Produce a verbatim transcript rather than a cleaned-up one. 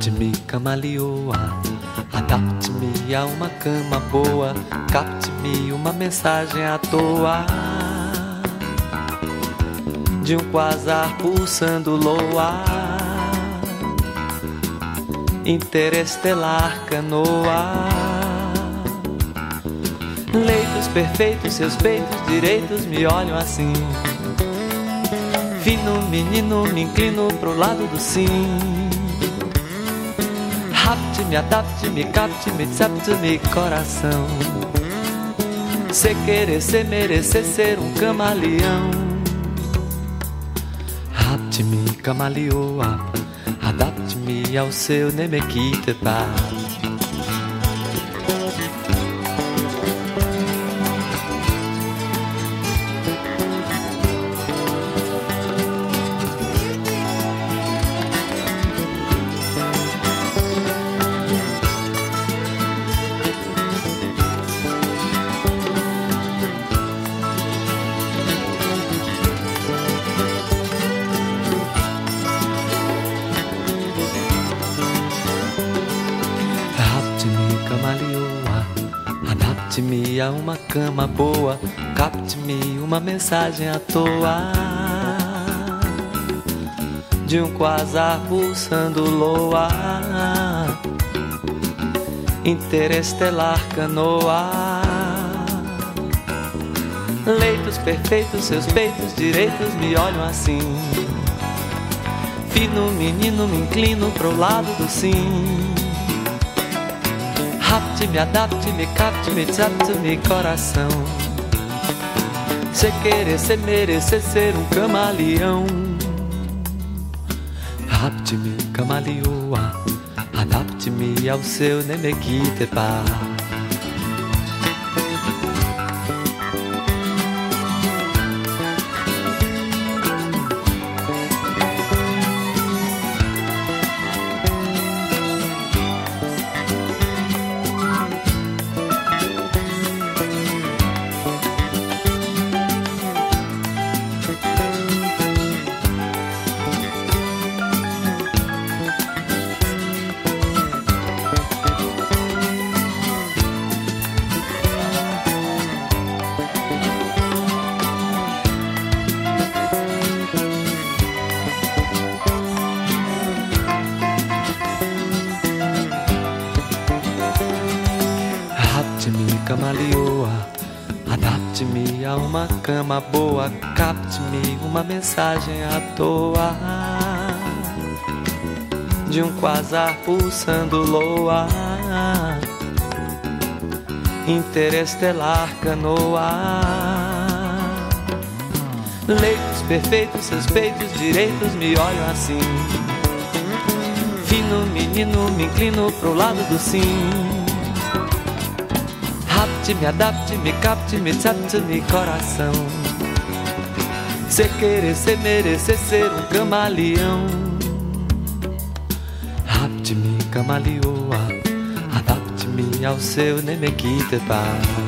Rapte-me, camaleoa, adapte-me a uma cama boa, capte-me uma mensagem à toa de um quasar pulsando loa, interestelar canoa. Leitos perfeitos, seus peitos direitos me olham assim. Fino menino, me inclino pro lado do sim. Rapte-me, adapte-me, capte-me, desapte-me, coração. Se querer, se merecer ser um camaleão. Rapte-me, camaleoa, adapte-me ao seu Nemequitepa. Adapte-me a uma cama boa, capte-me uma mensagem à toa de um quasar pulsando loa, interestelar canoa. Leitos perfeitos, seus peitos direitos me olham assim. Fino menino, me inclino pro lado do sim. Rapte-me, adapte-me, capte-me, desapte-me, coração. Se querer, se merecer ser um camaleão. Rapte-me, camaleoa, adapte-me ao seu Nemequitepa. Rapte-me, camaleoa, adapte-me a uma cama boa, capte-me uma mensagem à toa de um quasar pulsando loa, interestelar canoa. Leitos perfeitos, seus peitos direitos me olham assim. Fino menino, me inclino pro lado do sim. Rapte-me, adapte-me, capte-me, desapte-me, coração. Se querer, se merecer ser um camaleão. Rapte-me, camaleoa, adapte-me ao seu Nemequitepa.